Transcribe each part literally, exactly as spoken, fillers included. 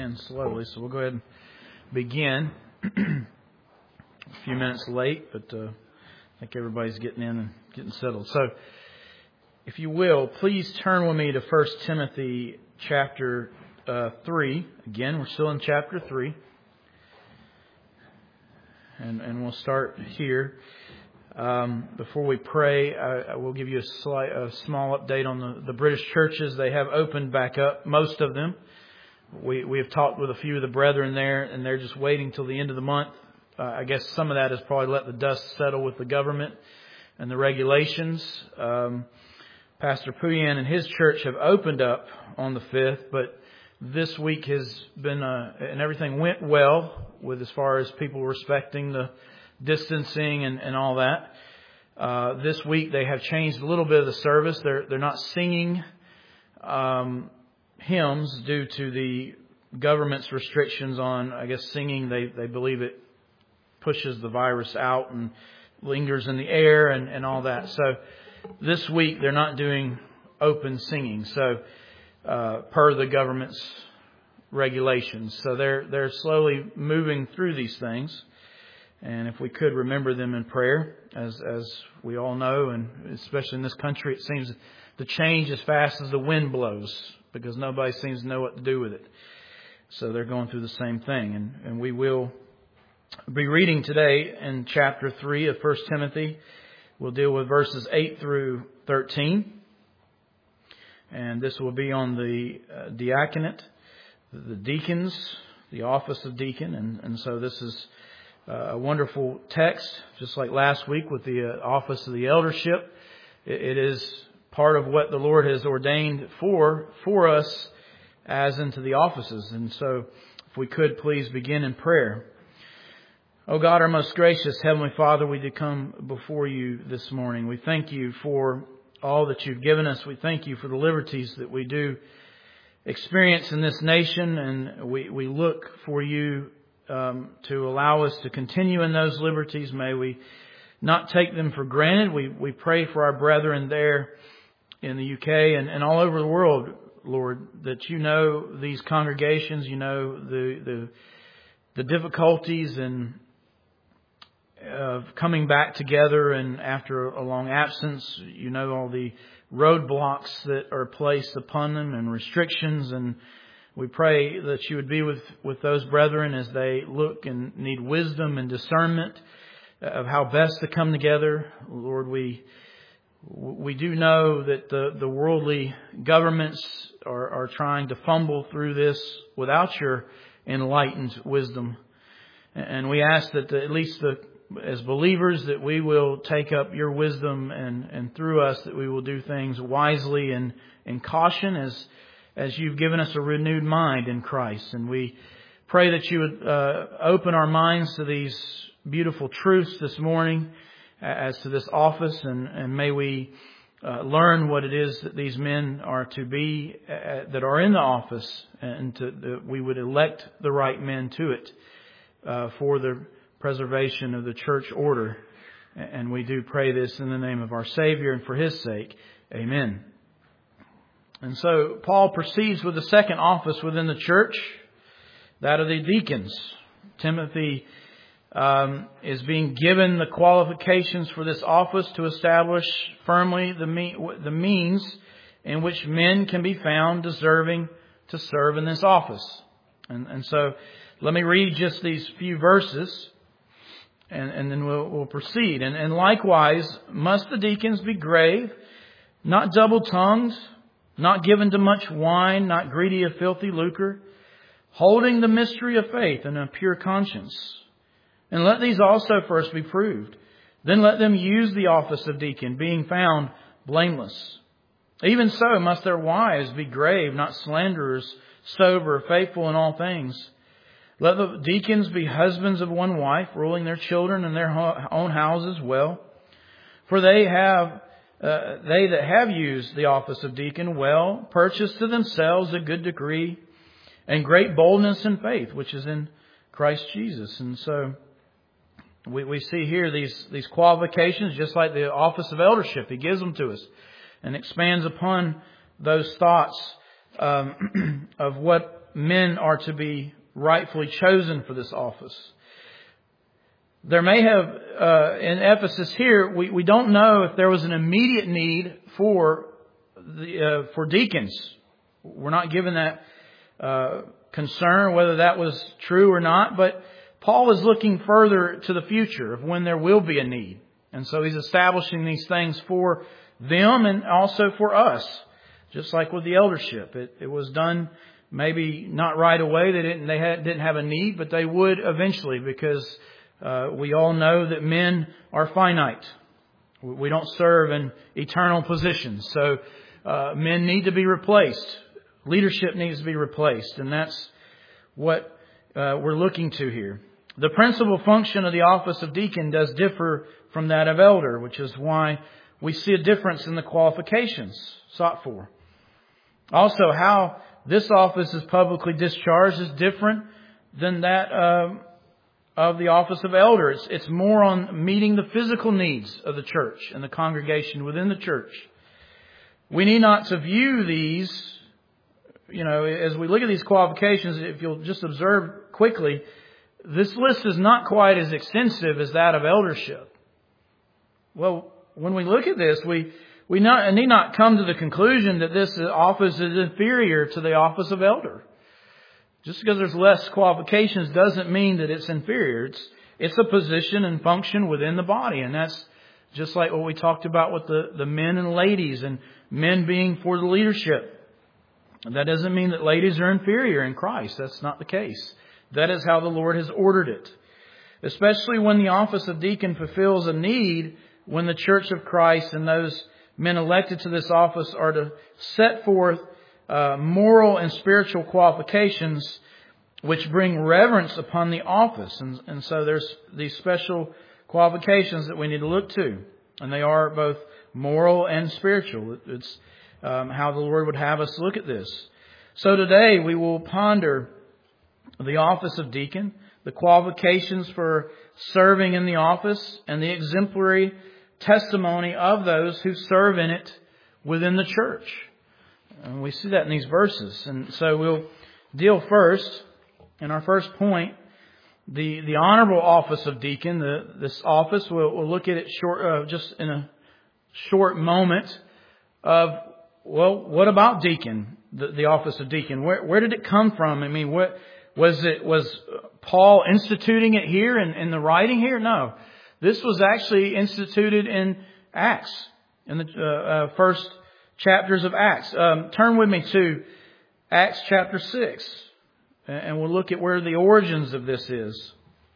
And slowly, so we'll go ahead and begin. A few minutes late, but uh, I think everybody's getting in and getting settled. So, if you will, please turn with me to First Timothy chapter uh, three. Again, we're still in chapter three, and and we'll start here. Um, before we pray, I, I will give you a slight, a small update on the, the British churches. They have opened back up, most of them. We we have talked with a few of the brethren there, and they're just waiting till the end of the month. Uh, I guess some of that has probably let the dust settle with the government and the regulations. Um, Pastor Puyan and his church have opened up on the fifth, but this week has been, uh, and everything went well with as far as people respecting the distancing and, and all that. Uh, this week they have changed a little bit of the service. They're they're not singing Um, hymns due to the government's restrictions on, I guess, singing. They they believe it pushes the virus out and lingers in the air and, and all that. So this week they're not doing open singing. So uh, per the government's regulations. So they're they're slowly moving through these things. And if we could remember them in prayer, as as we all know, and especially in this country, it seems to change as fast as the wind blows, because nobody seems to know what to do with it. So they're going through the same thing. And, and we will be reading today in chapter three of First Timothy. We'll deal with verses eight through thirteen. And this will be on the uh, diaconate, the deacons, the office of deacon. And, and so this is a wonderful text, just like last week with the uh, office of the eldership. It, it is part of what the Lord has ordained for for us as into the offices. And so if we could please begin in prayer. Oh God, our most gracious Heavenly Father, we do come before you this morning. We thank you for all that you've given us. We thank you for the liberties that we do experience in this nation. And we, we look for you um, to allow us to continue in those liberties. May we not take them for granted. We, we pray for our brethren there in the U K and, and all over the world, Lord, that you know these congregations, you know the the, the difficulties and of coming back together, and after a long absence, you know all the roadblocks that are placed upon them and restrictions. And we pray that you would be with, with those brethren as they look and need wisdom and discernment of how best to come together. Lord, we We do know that the, the worldly governments are, are trying to fumble through this without your enlightened wisdom. And we ask that the, at least the, as believers that we will take up your wisdom, and, and through us that we will do things wisely and in caution as as you've given us a renewed mind in Christ. And we pray that you would uh, open our minds to these beautiful truths this morning as to this office, and, and may we uh, learn what it is that these men are to be, uh, that are in the office, and to, that we would elect the right men to it uh, for the preservation of the church order. And we do pray this in the name of our Savior and for His sake. Amen. And so Paul proceeds with the second office within the church, that of the deacons. Timothy Um, is being given the qualifications for this office to establish firmly the, me- the means in which men can be found deserving to serve in this office. And, and so let me read just these few verses, and, and then we'll, we'll proceed. And, and likewise, must the deacons be grave, not double-tongued, not given to much wine, not greedy of filthy lucre, holding the mystery of faith in a pure conscience. And let these also first be proved. Then let them use the office of deacon, being found blameless. Even so must their wives be grave, not slanderers, sober, faithful in all things. Let the deacons be husbands of one wife, ruling their children and their own houses well. For they have uh, they that have used the office of deacon well purchased to themselves a good degree and great boldness in faith, which is in Christ Jesus. And so We, we see here these, these qualifications, just like the office of eldership. He gives them to us and expands upon those thoughts um, of what men are to be rightfully chosen for this office. There may have, uh, in Ephesus here, we, we don't know if there was an immediate need for the, uh, for deacons. We're not given that, uh, concern, whether that was true or not, but Paul is looking further to the future of when there will be a need. And so he's establishing these things for them and also for us. Just like with the eldership. It, it was done maybe not right away. They didn't, they had, didn't have a need, but they would eventually, because uh, we all know that men are finite. We don't serve in eternal positions. So uh, men need to be replaced. Leadership needs to be replaced. And that's what uh, we're looking to here. The principal function of the office of deacon does differ from that of elder, which is why we see a difference in the qualifications sought for. Also, how this office is publicly discharged is different than that uh, of the office of elder. It's, it's more on meeting the physical needs of the church and the congregation within the church. We need not to view these, you know, as we look at these qualifications, if you'll just observe quickly, this list is not quite as extensive as that of eldership. Well, when we look at this, we we not, need not come to the conclusion that this office is inferior to the office of elder. Just because there's less qualifications doesn't mean that it's inferior. It's, it's a position and function within the body. And that's just like what we talked about with the, the men and ladies, and men being for the leadership. That doesn't mean that ladies are inferior in Christ. That's not the case. That is how the Lord has ordered it. Especially when the office of deacon fulfills a need, when the church of Christ and those men elected to this office are to set forth uh, moral and spiritual qualifications which bring reverence upon the office. And, and so there's these special qualifications that we need to look to. And they are both moral and spiritual. It's um, how the Lord would have us look at this. So today we will ponder the office of deacon, the qualifications for serving in the office, and the exemplary testimony of those who serve in it within the church. And we see that in these verses. And so we'll deal first, in our first point, the, the honorable office of deacon. The, this office, we'll, we'll look at it short, uh, just in a short moment of, well, what about deacon, the, the office of deacon? Where, where did it come from? I mean, what was it? Was Paul instituting it here in, in the writing here? No. This was actually instituted in Acts, in the uh, uh, first chapters of Acts. Um, turn with me to Acts chapter six, and we'll look at where the origins of this is.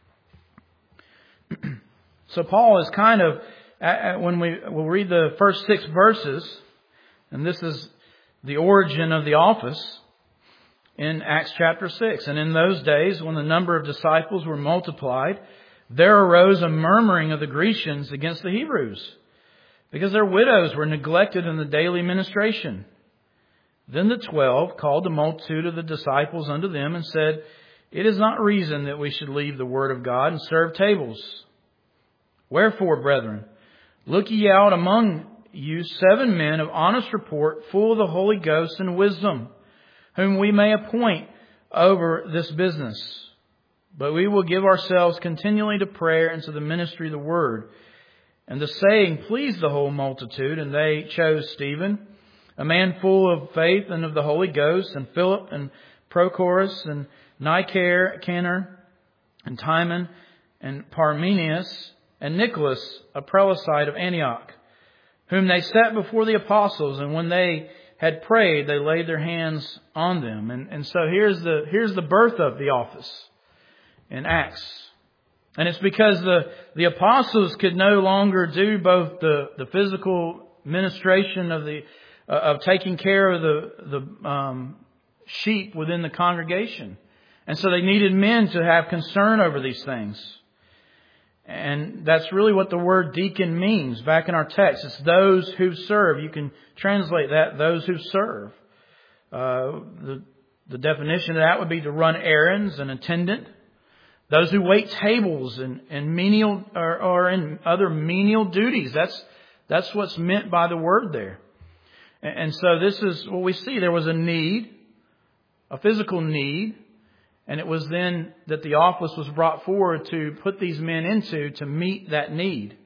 So Paul is kind of, when we we'll read the first six verses, and this is the origin of the office in Acts chapter six. And in those days, when the number of disciples were multiplied, there arose a murmuring of the Grecians against the Hebrews, because their widows were neglected in the daily ministration. Then the twelve called the multitude of the disciples unto them and said, It is not reason that we should leave the word of God and serve tables. Wherefore, brethren, look ye out among you seven men of honest report, full of the Holy Ghost and wisdom, whom we may appoint over this business. But we will give ourselves continually to prayer and to the ministry of the word. And the saying pleased the whole multitude, and they chose Stephen, a man full of faith and of the Holy Ghost, and Philip and Prochorus and Nicanor and Timon and Parmenius and Nicholas, a Prelesite of Antioch, whom they set before the apostles. And when they had prayed, they laid their hands on them. And, and so here's the here's the birth of the office in Acts. And it's because the, the apostles could no longer do both the, the physical ministration of the uh, of taking care of the the um, sheep within the congregation. And so they needed men to have concern over these things. And that's really what the word deacon means back in our text. It's those who serve. You can translate that, those who serve. Uh, the, the definition of that would be to run errands, an attendant. Those who wait tables and, and menial or, or in other menial duties. That's that's what's meant by the word there. And, and so this is what we see. There was a need a physical need, and it was then that the office was brought forward to put these men into to meet that need.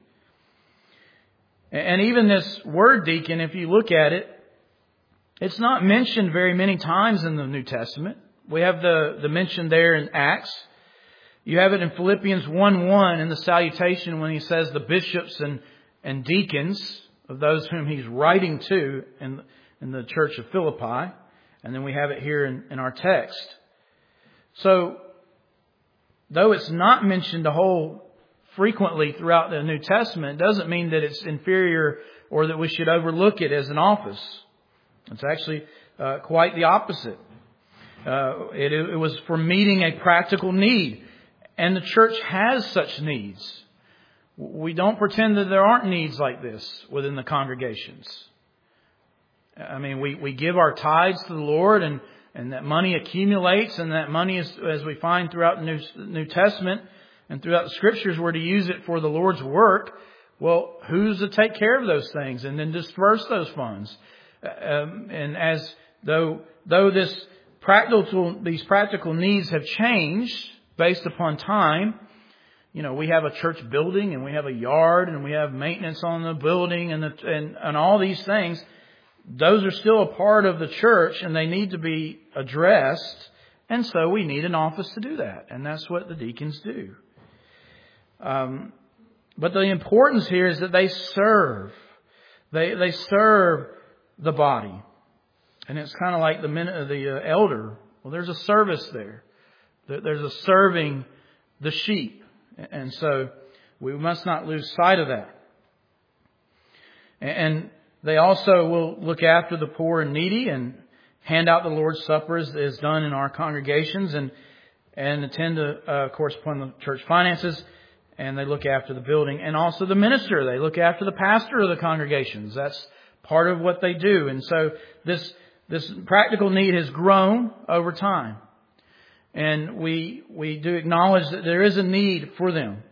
And even this word deacon, if you look at it, it's not mentioned very many times in the New Testament. We have the, the mention there in Acts. You have it in Philippians one one in the salutation when he says the bishops and, and deacons of those whom he's writing to in, in the church of Philippi. And then we have it here in, in our text. So, though it's not mentioned a whole frequently throughout the New Testament, it doesn't mean that it's inferior or that we should overlook it as an office. It's actually uh, quite the opposite. Uh, it, it was for meeting a practical need. And the church has such needs. We don't pretend that there aren't needs like this within the congregations. I mean, we, we give our tithes to the Lord, and, and that money accumulates, and that money, is, as we find throughout the New, New Testament and throughout the Scriptures, we're to use it for the Lord's work. Well, who's to take care of those things and then disperse those funds? Um, and as though though this practical these practical needs have changed based upon time, you know, we have a church building and we have a yard and we have maintenance on the building and the, and and all these things. Those are still a part of the church and they need to be addressed. And so we need an office to do that, and that's what the deacons do. Um, but the importance here is that they serve. They they serve the body. And it's kind of like the the uh, elder. Well, there's a service there. There's a serving the sheep. And so we must not lose sight of that. And they also will look after the poor and needy and hand out the Lord's Supper as is done in our congregations, and and attend to, uh, of course, upon the church finances. And they look after the building. And also the minister. They look after the pastor of the congregations. That's part of what they do. And so this this practical need has grown over time. And we we do acknowledge that there is a need for them.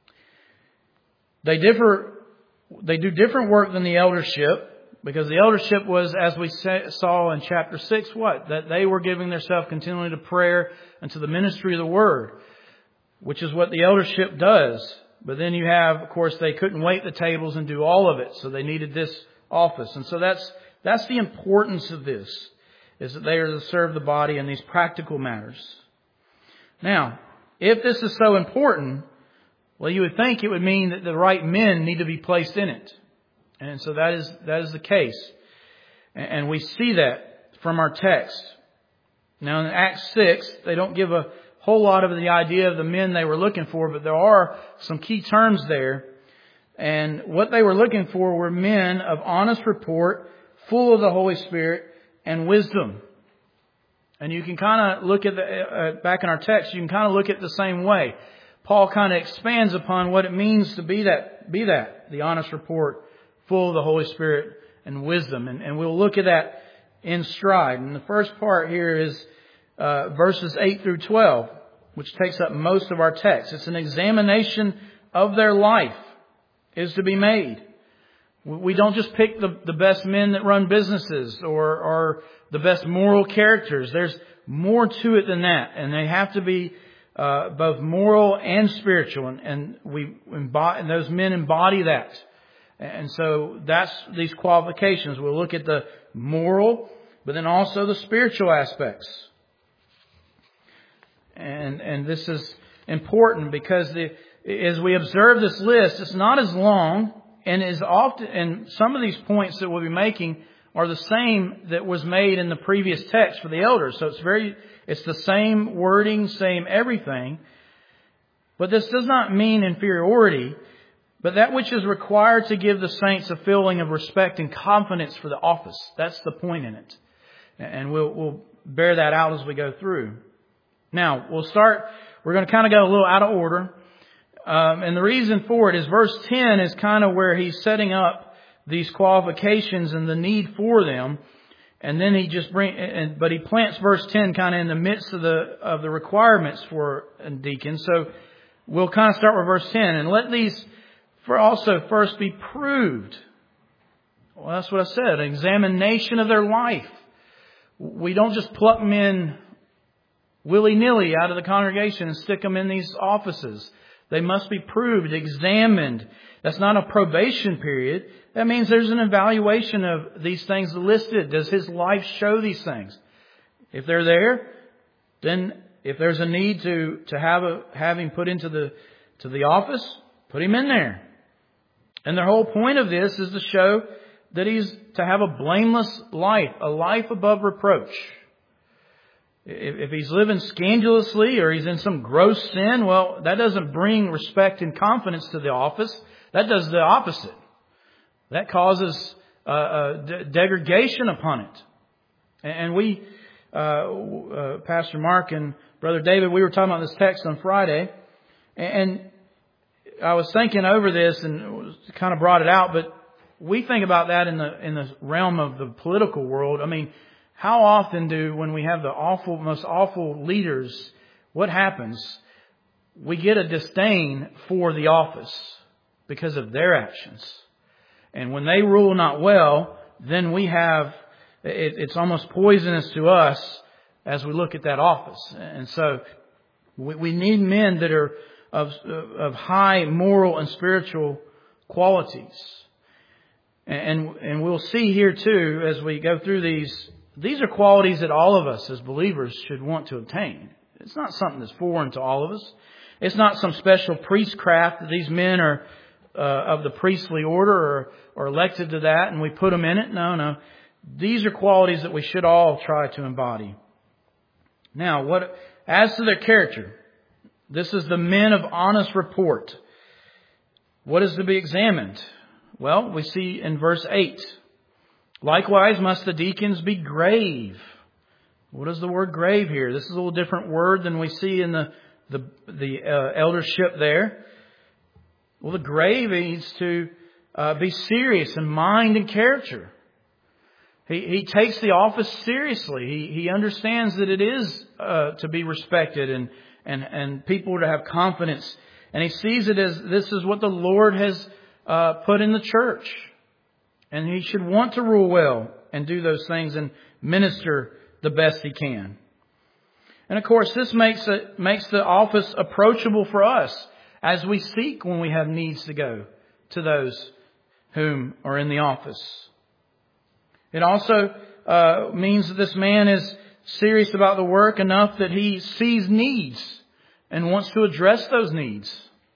They differ. They do different work than the eldership, because the eldership was, as we saw in chapter six, what? That they were giving themselves continually to prayer and to the ministry of the Word, which is what the eldership does. But then you have, of course, they couldn't wait the tables and do all of it, so they needed this office. And so that's that's the importance of this, is that they are to serve the body in these practical matters. Now, if this is so important, well, you would think it would mean that the right men need to be placed in it. And so that is that is the case. And we see that from our text. Now in Acts six, they don't give a whole lot of the idea of the men they were looking for, but there are some key terms there. And what they were looking for were men of honest report, full of the Holy Spirit and wisdom. And you can kind of look at the, uh, back in our text, you can kind of look at it the same way. Paul kind of expands upon what it means to be that, be that, the honest report, full of the Holy Spirit and wisdom. And, and we'll look at that in stride. And the first part here is uh, verses eight through twelve, which takes up most of our text. It's an examination of their life is to be made. We don't just pick the, the best men that run businesses or, or the best moral characters. There's more to it than that. And they have to be uh, both moral and spiritual. And, and we embody, and those men embody that. And so that's these qualifications. We'll look at the moral, but then also the spiritual aspects. And and this is important because the, as we observe this list, it's not as long. And is often, and some of these points that we'll be making are the same that was made in the previous text for the elders. So it's very, it's the same wording, same everything. But this does not mean inferiority, but that which is required to give the saints a feeling of respect and confidence for the office. That's the point in it. And we'll, we'll bear that out as we go through. Now, we'll start, we're going to kind of go a little out of order. Um, and the reason for it is verse ten is kind of where he's setting up these qualifications and the need for them. And then he just bring, and, but he plants verse ten kind of in the midst of the, of the requirements for a deacon. So we'll kind of start with verse ten. And let these for also first be proved. Well, that's what I said. An examination of their life. We don't just pluck men willy-nilly out of the congregation and stick them in these offices. They must be proved, examined. That's not a probation period. That means there's an evaluation of these things listed. Does his life show these things? If they're there, then if there's a need to, to have a, have him put into the, to the office, put him in there. And the whole point of this is to show that he's to have a blameless life, a life above reproach. If he's living scandalously or he's in some gross sin, well, that doesn't bring respect and confidence to the office. That does the opposite. That causes uh, uh, de- degradation upon it. And we, uh, uh, Pastor Mark and Brother David, we were talking about this text on Friday, and I was thinking over this and kind of brought it out, but we think about that in the in the realm of the political world. I mean, how often do, when we have the awful, most awful leaders, what happens? We get a disdain for the office because of their actions. And when they rule not well, then we have, it, it's almost poisonous to us as we look at that office. And so we, we need men that are of, of high moral and spiritual qualities. And, and we'll see here too, as we go through these, these are qualities that all of us as believers should want to obtain. It's not something that's foreign to all of us. It's not some special priestcraft that these men are uh, of the priestly order or, or elected to that and we put them in it. No, no. These are qualities that we should all try to embody. Now, what as to their character, this is the men of honest report. What is to be examined? Well, we see in verse eight. Likewise must the deacons be grave. What is the word grave here? This is a little different word than we see in the the, the uh, eldership there. Well, the grave means to uh, be serious in mind and character. He, he takes the office seriously. He, he understands that it is uh, to be respected and, and, and people to have confidence. And he sees it as this is what the Lord has uh, put in the church. And he should want to rule well and do those things and minister the best he can. And of course, this makes it makes the office approachable for us as we seek when we have needs to go to those whom are in the office. It also uh, means that this man is serious about the work enough that he sees needs and wants to address those needs.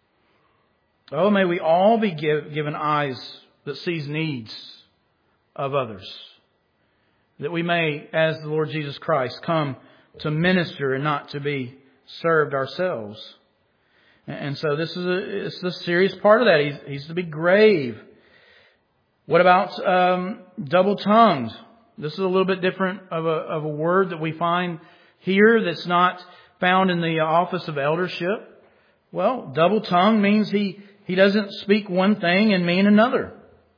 Oh, may we all be give, given eyes that sees needs of others. That we may, as the Lord Jesus Christ, come to minister and not to be served ourselves. And so this is a, it's the serious part of that. He's, he's to be grave. What about um, double-tongued? This is a little bit different of a, of a word that we find here that's not found in the office of eldership. Well, double-tongued means he, he doesn't speak one thing and mean another.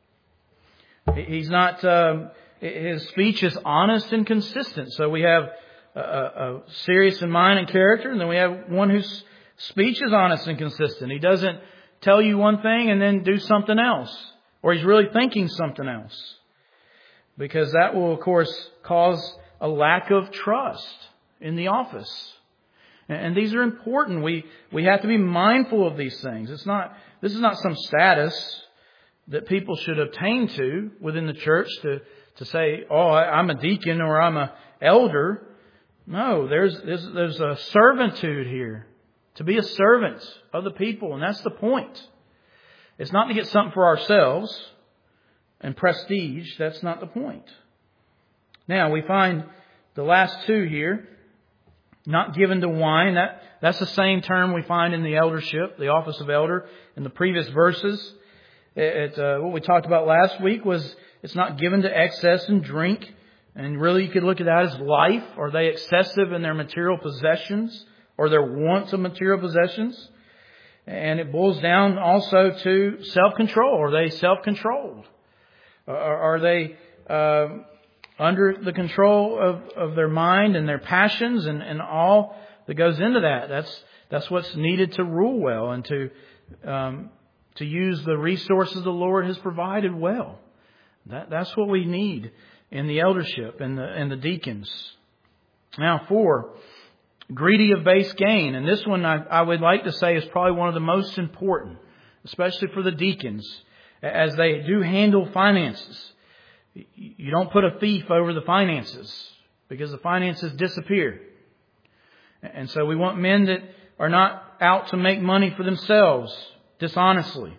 He's not, um, his speech is honest and consistent. So we have a, a serious in mind and character, and then we have one whose speech is honest and consistent. He doesn't tell you one thing and then do something else, or he's really thinking something else, because that will, of course, cause a lack of trust in the office. And these are important. We we have to be mindful of these things. It's not this is not some status that people should obtain to within the church to to say, oh, I'm a deacon or I'm a elder. No, there's there's, there's a servitude here. To be a servant of the people. And that's the point. It's not to get something for ourselves and prestige. That's not the point. Now we find the last two here. Not given to wine. That, that's the same term we find in the eldership, the office of elder, in the previous verses. It, uh, what we talked about last week was it's not given to excess in drink. And really you could look at that as life. Are they excessive in their material possessions or their wants of material possessions? And it boils down also to self-control. Are they self-controlled? Are, are they uh, under the control of, of their mind and their passions and, and all that goes into that? That's that's what's needed to rule well and to um, to use the resources the Lord has provided well. That that's what we need. in the eldership and the, and the deacons. Now, four, greedy of base gain. And this one I, I would like to say is probably one of the most important, especially for the deacons, as they do handle finances. You don't put a thief over the finances, because the finances disappear. And so we want men that are not out to make money for themselves dishonestly.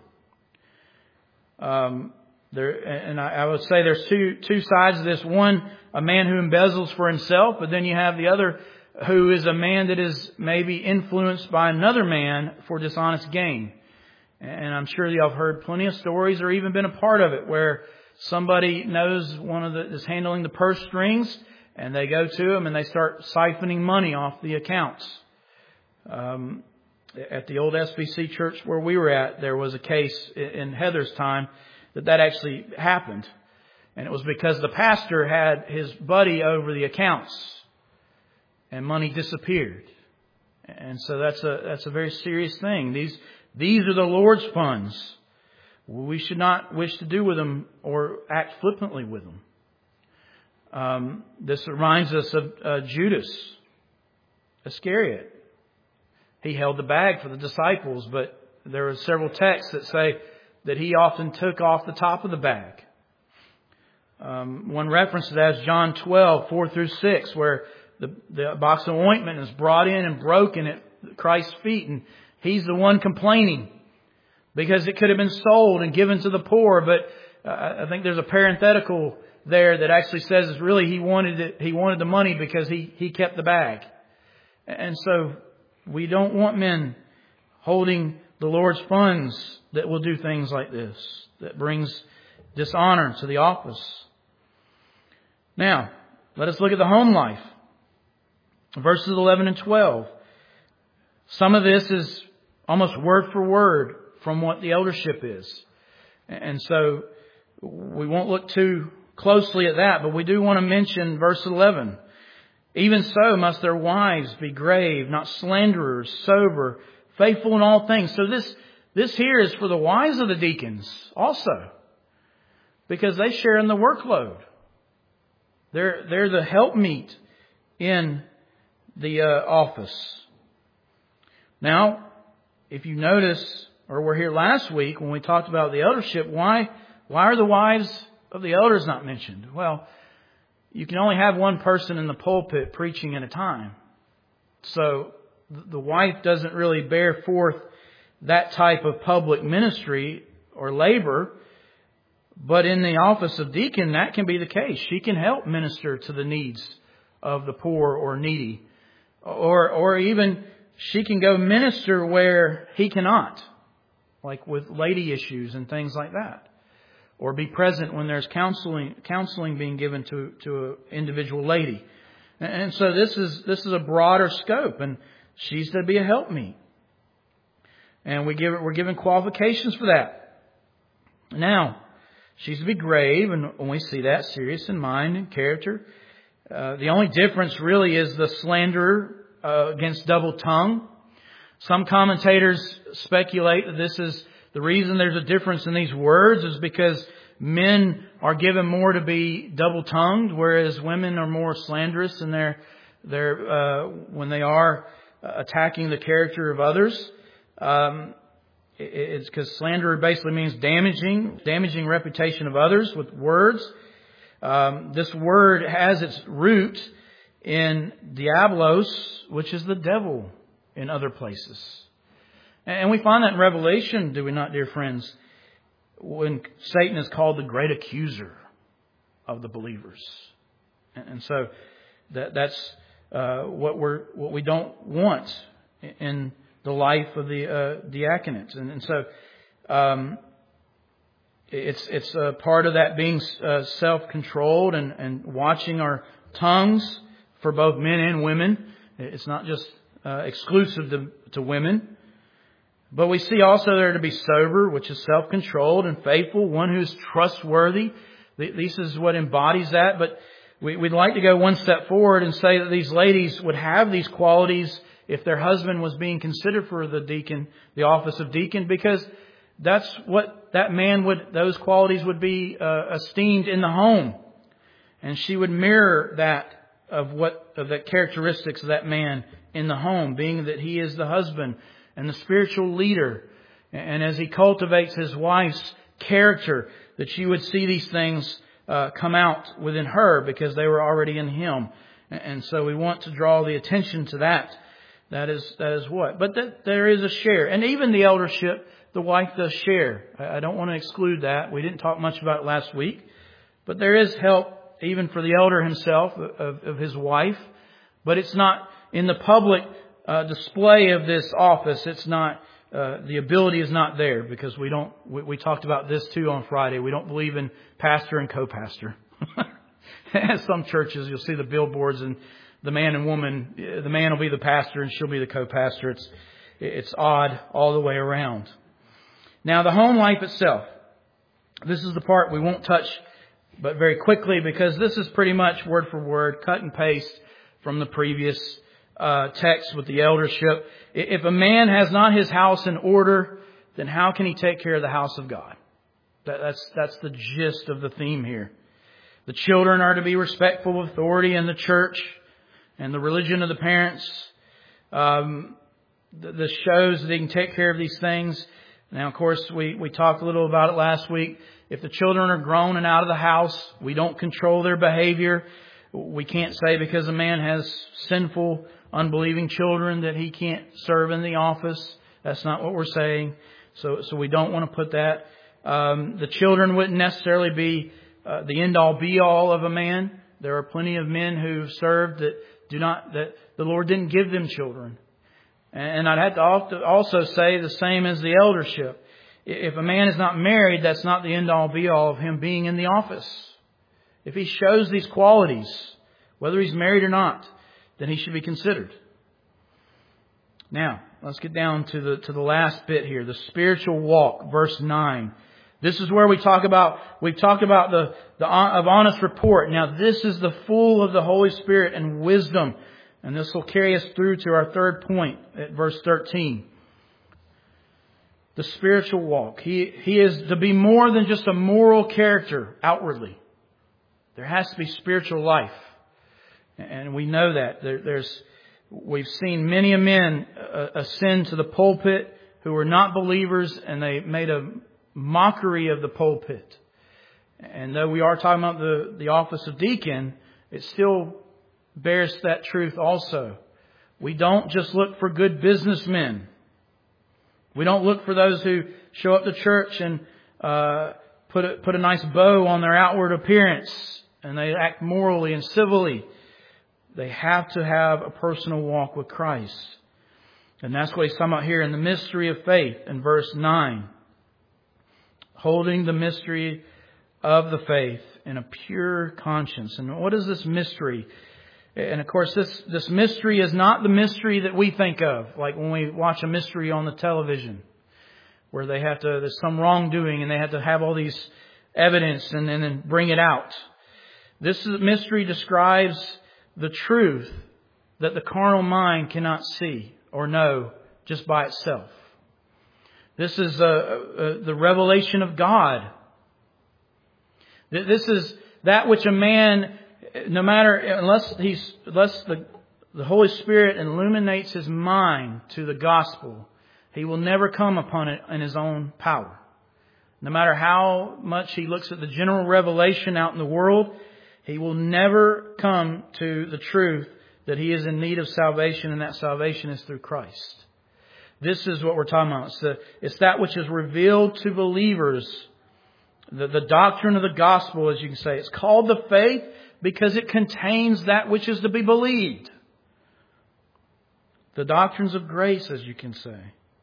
Um, there, and I, I would say there's two two sides of this. One, a man who embezzles for himself, but then you have the other who is a man that is maybe influenced by another man for dishonest gain. And I'm sure y'all have heard plenty of stories or even been a part of it where somebody knows one of the is handling the purse strings, and they go to him and they start siphoning money off the accounts. Um, at the old S B C church where we were at, there was a case in Heather's time that that actually happened. And it was because the pastor had his buddy over the accounts and money disappeared. And so that's a, that's a very serious thing. These, these are the Lord's funds. We should not wish to do with them or act flippantly with them. Um, this reminds us of uh, Judas Iscariot. He held the bag for the disciples, but there are several texts that say that he often took off the top of the bag. Um, one reference to that is John twelve, four through six, where the, the box of ointment is brought in and broken at Christ's feet, and he's the one complaining because it could have been sold and given to the poor. But uh, I think there's a parenthetical there that actually says it's really he wanted it, he wanted the money because he, he kept the bag. And so we don't want men holding the Lord's funds that will do things like this, that brings dishonor to the office. Now, let us look at the home life. Verses eleven and twelve. Some of this is almost word for word from what the eldership is. And so we won't look too closely at that, but we do want to mention verse eleven. Even so must their wives be grave, not slanderers, sober, faithful in all things. So this, this here is for the wives of the deacons also, because they share in the workload. They're, they're the helpmeet in the uh, office. Now, if you notice, or were here last week when we talked about the eldership, why, why are the wives of the elders not mentioned? Well, you can only have one person in the pulpit preaching at a time. So the wife doesn't really bear forth that type of public ministry or labor. But in the office of deacon, that can be the case. She can help minister to the needs of the poor or needy. Or, or even she can go minister where he cannot, like with lady issues and things like that. Or be present when there's counseling counseling being given to, to an individual lady. And so this is this is a broader scope, and she's to be a helpmeet. And we give we're given qualifications for that. Now, she's to be grave, and when we see that, serious in mind and character. Uh, the only difference really is the slanderer uh, against double tongue. Some commentators speculate that this is the reason there's a difference in these words is because men are given more to be double-tongued, whereas women are more slanderous in their their uh, when they are attacking the character of others. Um, it's because slanderer basically means damaging, damaging reputation of others with words. Um, this word has its root in diabolos, which is the devil in other places. And we find that in Revelation, do we not, dear friends, when Satan is called the great accuser of the believers. And so that that's uh, what we're what we don't want in the life of the uh, diaconate. And, and so um, it's it's a part of that being uh, self-controlled and, and watching our tongues for both men and women. It's not just uh, exclusive to, to women. But we see also there to be sober, which is self-controlled, and faithful, one who's trustworthy. This is what embodies that. But we, we'd like to go one step forward and say that these ladies would have these qualities if their husband was being considered for the deacon, the office of deacon, because that's what that man would, those qualities would be uh, esteemed in the home. And she would mirror that of what of the characteristics of that man in the home, being that he is the husband and the spiritual leader. And as he cultivates his wife's character, that she would see these things uh, come out within her because they were already in him. And so we want to draw the attention to that. That is that is what. But that there is a share. And even the eldership, the wife does share. I don't want to exclude that. We didn't talk much about it last week. But there is help even for the elder himself, of, of his wife. But it's not in the public uh, display of this office. It's not, uh, the ability is not there because we don't, we, we talked about this too on Friday. We don't believe in pastor and co-pastor. As some churches, you'll see the billboards and the man and woman, the man will be the pastor and she'll be the co-pastor. It's, it's odd all the way around. Now the home life itself, this is the part we won't touch but very quickly, because this is pretty much word for word, cut and paste from the previous uh, text with the eldership. If a man has not his house in order, then how can he take care of the house of God? That, that's that's the gist of the theme here. The children are to be respectful of authority in the church and the religion of the parents. Um, this shows that he can take care of these things. Now, of course, we, we talked a little about it last week. If the children are grown and out of the house, we don't control their behavior. We can't say because a man has sinful, unbelieving children that he can't serve in the office. That's not what we're saying. So, so we don't want to put that. Um, the children wouldn't necessarily be uh, the end-all, be-all of a man. There are plenty of men who've served that do not, that the Lord didn't give them children. And I'd have to also say the same as the eldership. If a man is not married, that's not the end-all, be-all of him being in the office. If he shows these qualities, whether he's married or not, then he should be considered. Now, let's get down to the to the last bit here, the spiritual walk, verse nine. This is where we talk about, we've talked about the, the of honest report. Now, this is the full of the Holy Spirit and wisdom. And this will carry us through to our third point at verse thirteen. The spiritual walk. He, he is to be more than just a moral character outwardly. There has to be spiritual life. And we know that. There, there's, we've seen many a men ascend to the pulpit who were not believers, and they made a mockery of the pulpit. And though we are talking about the, the office of deacon, it still bears that truth also. We don't just look for good businessmen. We don't look for those who show up to church and uh, put a, put a nice bow on their outward appearance and they act morally and civilly. They have to have a personal walk with Christ. And that's what he's talking about here in the mystery of faith in verse nine. Holding the mystery of the faith in a pure conscience. And what is this mystery? And of course, this, this mystery is not the mystery that we think of, like when we watch a mystery on the television, where they have to, there's some wrongdoing and they have to have all these evidence and, and then bring it out. This mystery describes the truth that the carnal mind cannot see or know just by itself. This is uh, uh, the revelation of God. This is that which a man, no matter, unless he's, unless the, the Holy Spirit illuminates his mind to the gospel, he will never come upon it in his own power. No matter how much he looks at the general revelation out in the world, he will never come to the truth that he is in need of salvation, and that salvation is through Christ. This is what we're talking about. It's, the, it's that which is revealed to believers. The, the doctrine of the gospel, as you can say. It's called the faith because it contains that which is to be believed. The doctrines of grace, as you can say.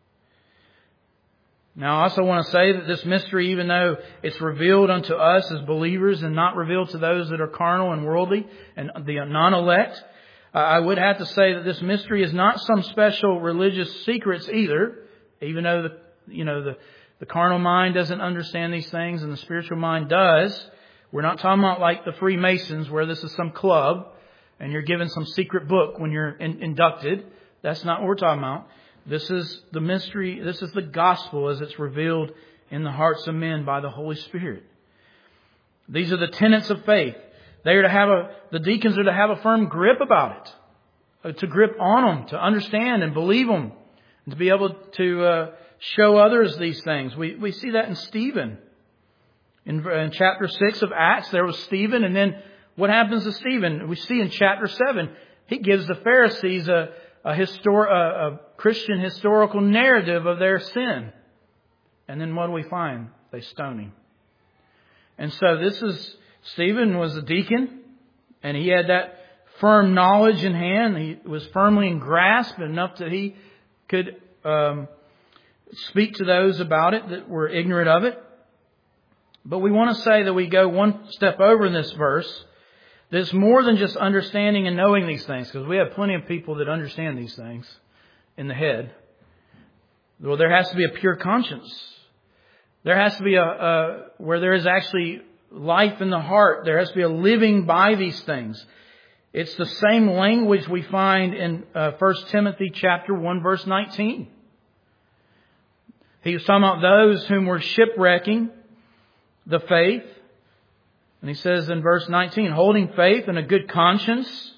Now, I also want to say that this mystery, even though it's revealed unto us as believers and not revealed to those that are carnal and worldly and the non-elect, I would have to say that this mystery is not some special religious secrets either, even though the, you know, the, the carnal mind doesn't understand these things and the spiritual mind does. We're not talking about like the Freemasons where this is some club and you're given some secret book when you're in, inducted. That's not what we're talking about. This is the mystery. This is the gospel as it's revealed in the hearts of men by the Holy Spirit. These are the tenets of faith. They are to have a, the deacons are to have a firm grip about it, to grip on them, to understand and believe them, and to be able to uh, show others these things. We we see that in Stephen. In, in chapter six of Acts, there was Stephen, and then what happens to Stephen? We see in chapter seven, he gives the Pharisees a, a, histor- a, a Christian historical narrative of their sin. And then what do we find? They stone him. And so this is, Stephen was a deacon, and he had that firm knowledge in hand. He was firmly in grasp enough that he could um, speak to those about it that were ignorant of it. But we want to say that we go one step over in this verse. There's more than just understanding and knowing these things, because we have plenty of people that understand these things in the head. Well, there has to be a pure conscience. There has to be a, a where there is actually life in the heart. There has to be a living by these things. It's the same language we find in uh, First Timothy chapter one, verse nineteen. He was talking about those whom were shipwrecking the faith. And he says in verse nineteen, holding faith and a good conscience,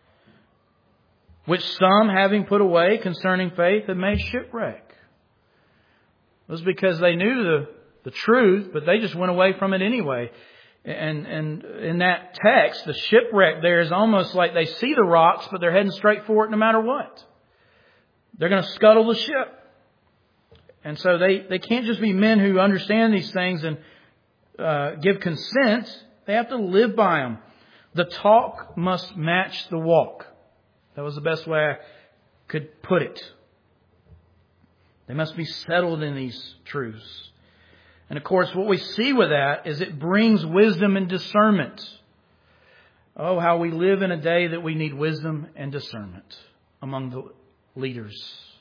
which some, having put away concerning faith, have made shipwreck. It was because they knew the, the truth, but they just went away from it anyway. And, and in that text, the shipwreck there is almost like they see the rocks, but they're heading straight for it no matter what. They're going to scuttle the ship. And so they, they can't just be men who understand these things and uh, give consent. They have to live by them. The talk must match the walk. That was the best way I could put it. They must be settled in these truths. And of course, what we see with that is it brings wisdom and discernment. Oh, how we live in a day that we need wisdom and discernment among the leaders.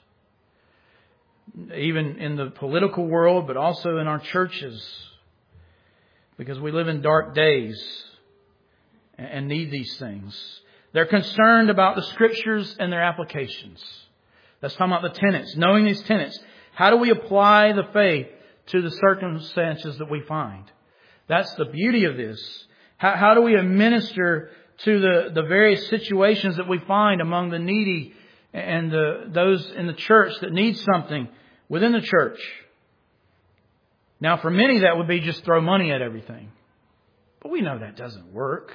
Even in the political world, but also in our churches. Because we live in dark days and need these things. They're concerned about the Scriptures and their applications. That's talking about the tenets. Knowing these tenets. How do we apply the faith to the circumstances that we find? That's the beauty of this. How, how do we administer to the, the various situations that we find among the needy and the, those in the church that need something within the church? Now, for many, that would be just throw money at everything. But we know that doesn't work.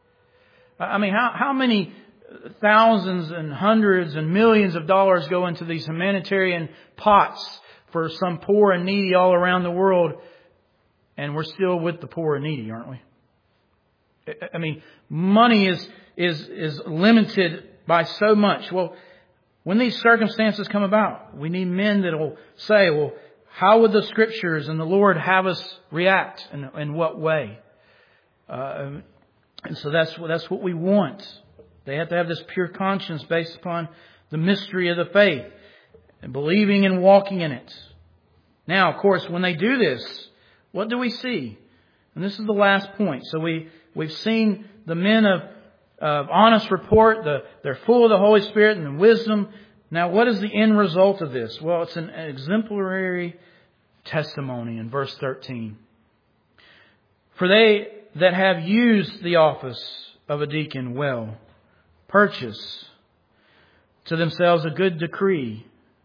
I mean, how, how many thousands and hundreds and millions of dollars go into these humanitarian pots for some poor and needy all around the world, and we're still with the poor and needy, aren't we? I mean, money is is is limited by so much. Well, when these circumstances come about, we need men that will say, well, how would the Scriptures and the Lord have us react? In, in what way? Uh, and so that's that's what we want. They have to have this pure conscience based upon the mystery of the faith and believing and walking in it. Now, of course, when they do this, what do we see? And this is the last point. So we, we've seen the men of, of honest report. The, they're full of the Holy Spirit and wisdom. Now, what is the end result of this? Well, it's an exemplary testimony in verse thirteen. For they that have used the office of a deacon well, purchase to themselves a good decree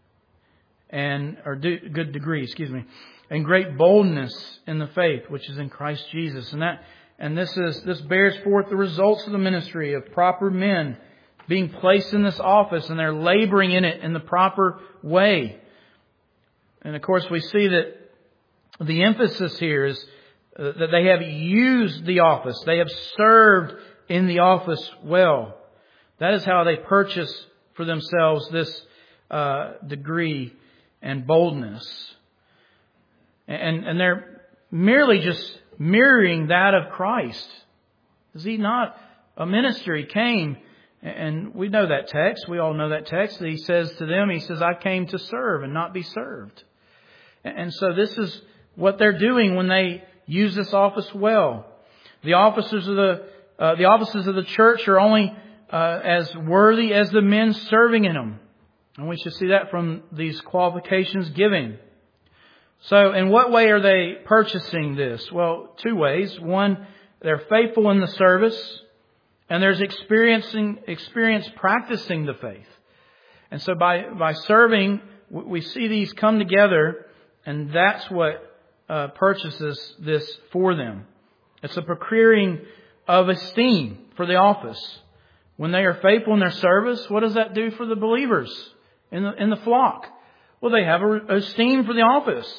and or do, good degree, excuse me, and great boldness in the faith which is in Christ Jesus. And that and this is this bears forth the results of the ministry of proper men being placed in this office, and they're laboring in it in the proper way. And of course, we see that the emphasis here is uh, that they have used the office. They have served in the office well. That is how they purchase for themselves this uh, degree and boldness. And, and they're merely just mirroring that of Christ. Is He not a minister? He came, and we know that text. We all know that text. He says to them, He says, I came to serve and not be served. And so this is what they're doing when they use this office well. The officers of the uh, the offices of the church are only uh, as worthy as the men serving in them. And we should see that from these qualifications given. So in what way are they purchasing this? Well, two ways. One, they're faithful in the service, and there's experiencing experience practicing the faith. And so by by serving, we see these come together, and that's what uh, purchases this for them. It's a procuring of esteem for the office. When they are faithful in their service, what does that do for the believers in the in the flock? Well, they have a esteem for the office.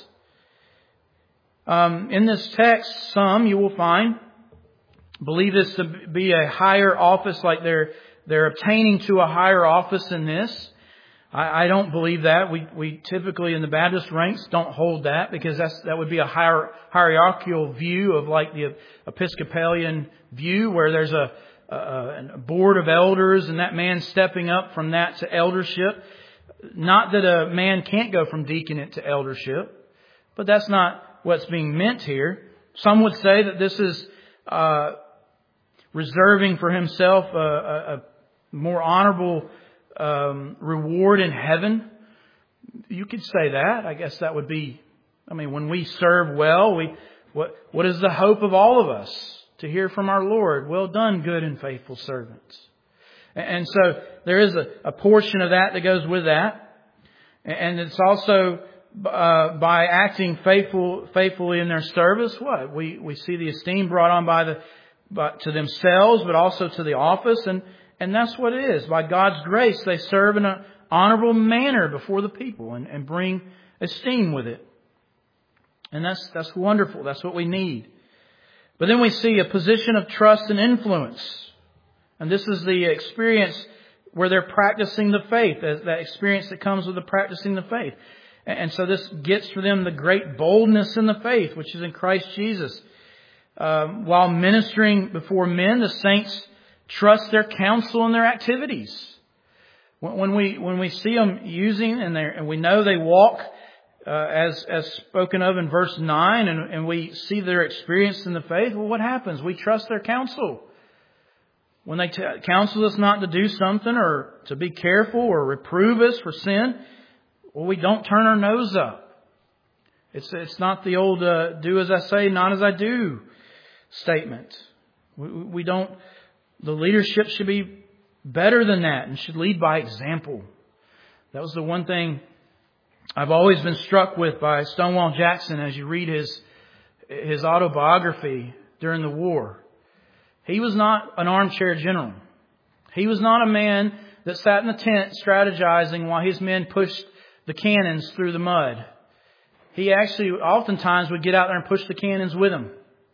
Um, in this text, some you will find believe this to be a higher office, like they're they're obtaining to a higher office in this. I, I don't believe that. We we typically in the Baptist ranks don't hold that, because that's that would be a higher hierarchical view of like the Episcopalian view, where there's a, a, a board of elders and that man stepping up from that to eldership. Not that a man can't go from deaconate to eldership, but that's not what's being meant here. Some would say that this is uh, reserving for himself a, a, a more honorable um, reward in heaven. You could say that. I guess that would be. I mean, when we serve well, we what what is the hope of all of us? To hear from our Lord, "Well done, good and faithful servants." And so there is a, a portion of that that goes with that. And it's also uh, by acting faithful, faithfully in their service, what? We we see the esteem brought on by the by, to themselves, but also to the office. And, and that's what it is. By God's grace, they serve in an honorable manner before the people and, and bring esteem with it. And that's that's wonderful. That's what we need. But then we see a position of trust and influence. And this is the experience where they're practicing the faith, that experience that comes with the practicing the faith. And so this gets for them the great boldness in the faith, which is in Christ Jesus. Um, while ministering before men, the saints trust their counsel and their activities. When we when we see them using and, and we know they walk uh, as as spoken of in verse nine, and, and we see their experience in the faith, well, what happens? We trust their counsel. When they t- counsel us not to do something or to be careful or reprove us for sin, well, we don't turn our nose up. It's it's not the old uh, "do as I say, not as I do" statement. We, we don't. The leadership should be better than that and should lead by example. That was the one thing I've always been struck with by Stonewall Jackson as you read his his autobiography during the war. He was not an armchair general. He was not a man that sat in the tent strategizing while his men pushed the cannons through the mud. He actually oftentimes would get out there and push the cannons with them.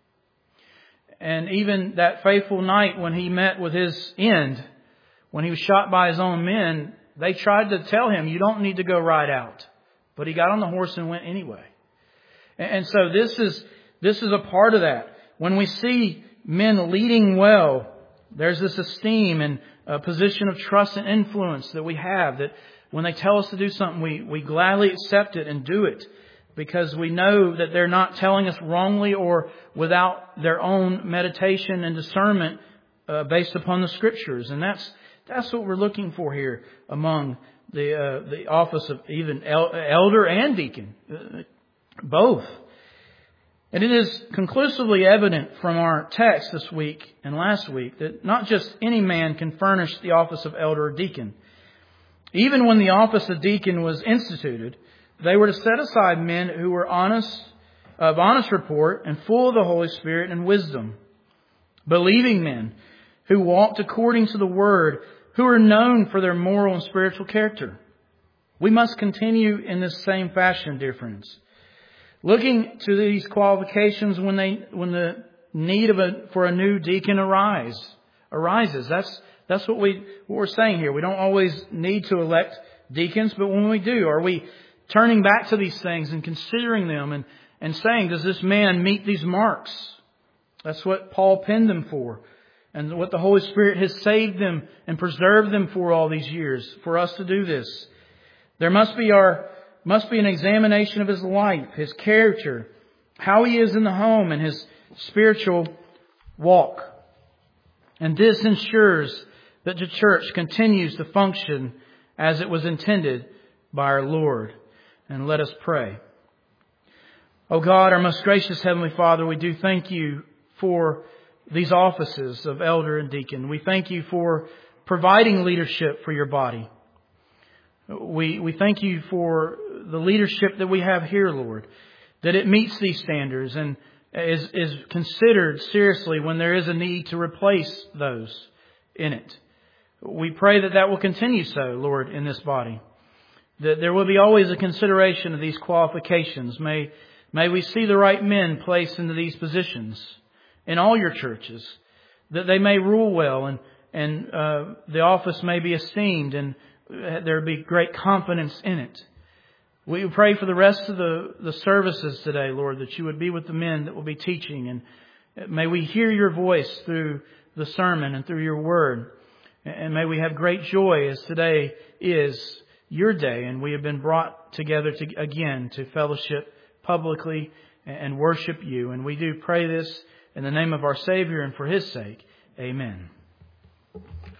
And even that fateful night when he met with his end, when he was shot by his own men, they tried to tell him, "You don't need to go right out." But he got on the horse and went anyway. And so this is this is a part of that. When we see men leading well, there's this esteem and a position of trust and influence that we have, that when they tell us to do something, we, we gladly accept it and do it, because we know that they're not telling us wrongly or without their own meditation and discernment uh, based upon the Scriptures. And that's that's what we're looking for here among the uh, the office of even el- elder and deacon, uh, both. And it is conclusively evident from our text this week and last week that not just any man can furnish the office of elder or deacon. Even when the office of deacon was instituted, they were to set aside men who were honest, of honest report and full of the Holy Spirit and wisdom. Believing men who walked according to the Word, who are known for their moral and spiritual character. We must continue in this same fashion, dear friends. Looking to these qualifications when they when the need of a for a new deacon arise arises. That's that's what we what we're saying here. We don't always need to elect deacons, but when we do, are we turning back to these things and considering them and, and saying, does this man meet these marks? That's what Paul penned them for, and what the Holy Spirit has saved them and preserved them for all these years, for us to do this. There must be our must be an examination of his life, his character, how he is in the home, and his spiritual walk. And this ensures that the church continues to function as it was intended by our Lord. And let us pray. O God, our most gracious Heavenly Father, we do thank you for these offices of elder and deacon. We thank you for providing leadership for your body. We, we thank you for the leadership that we have here, Lord, that it meets these standards and is, is considered seriously when there is a need to replace those in it. We pray that that will continue so, Lord, in this body. That there will be always a consideration of these qualifications. May, may we see the right men placed into these positions in all your churches, that they may rule well and, and uh, the office may be esteemed and there be great confidence in it. We pray for the rest of the, the services today, Lord, that you would be with the men that will be teaching. And may we hear your voice through the sermon and through your word. And may we have great joy as today is your day. And we have been brought together to, again to fellowship publicly and worship you. And we do pray this in the name of our Savior and for His sake. Amen.